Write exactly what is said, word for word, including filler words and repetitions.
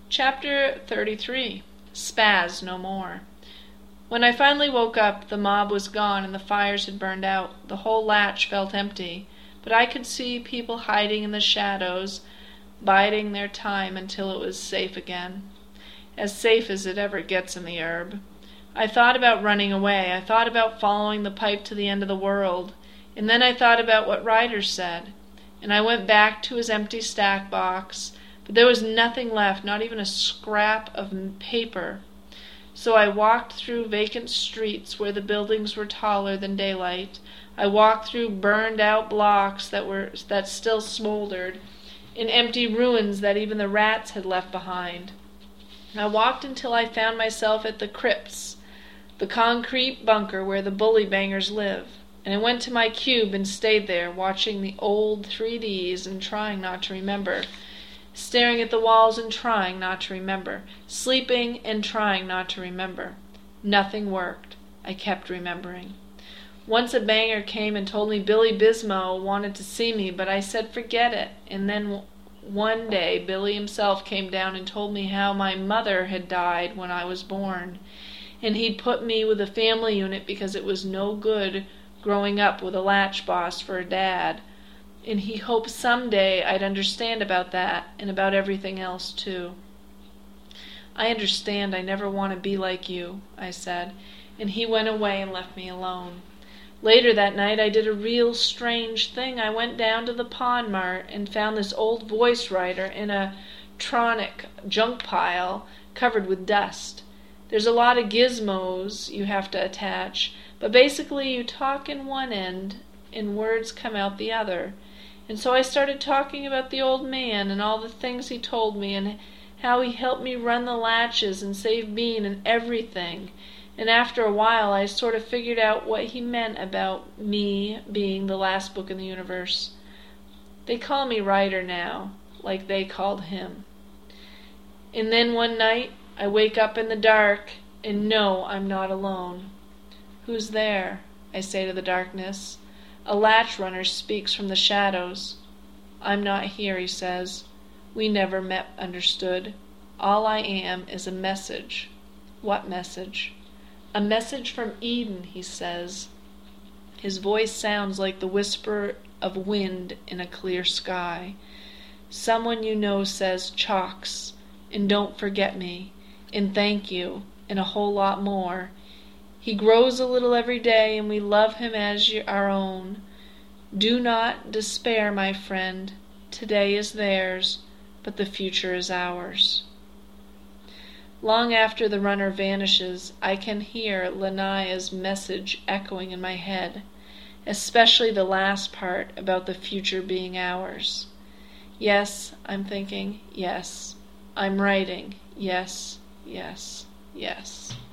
Chapter thirty-three. Spaz no more. When I finally woke up, the mob was gone and the fires had burned out. The whole latch felt empty, but I could see people hiding in the shadows, biding their time until it was safe again. As safe as it ever gets in the herb. I thought about running away. I thought about following the pipe to the end of the world. And then I thought about what Ryder said. And I went back to his empty stack box, but there was nothing left, not even a scrap of paper. So I walked through vacant streets where the buildings were taller than daylight. I walked through burned-out blocks that were that still smoldered, in empty ruins that even the rats had left behind. I walked until I found myself at the crypts, the concrete bunker where the bully bangers live. And I went to my cube and stayed there, watching the old three Ds and trying not to remember. Staring at the walls and trying not to remember. Sleeping and trying not to remember. Nothing worked. I kept remembering. Once a banger came and told me Billy Bismo wanted to see me, but I said forget it. And then one day Billy himself came down and told me how my mother had died when I was born. And he'd put me with a family unit because it was no good growing up with a latch boss for a dad. And he hoped someday I'd understand about that and about everything else too. I understand I never want to be like you, I said, and he went away and left me alone. Later that night I did a real strange thing. I went down to the Pawn Mart and found this old voice writer in a tronic junk pile covered with dust. There's a lot of gizmos you have to attach, but basically you talk in one end and words come out the other. And so I started talking about the old man and all the things he told me and how he helped me run the latches and save Bean and everything. And after a while I sort of figured out what he meant about me being the last book in the universe. They call me Ryder now, like they called him. And then one night I wake up in the dark and know I'm not alone. Who's there? I say to the darkness. A latch runner speaks from the shadows. I'm not here, he says. We never met understood. All I am is a message. What message? A message from Eden, he says. His voice sounds like the whisper of wind in a clear sky. Someone you know says chalks, and don't forget me, and thank you, and a whole lot more. He grows a little every day, and we love him as our own. Do not despair, my friend. Today is theirs, but the future is ours. Long after the runner vanishes, I can hear Lanaya's message echoing in my head, especially the last part about the future being ours. Yes, I'm thinking, yes. I'm writing, yes, yes, yes.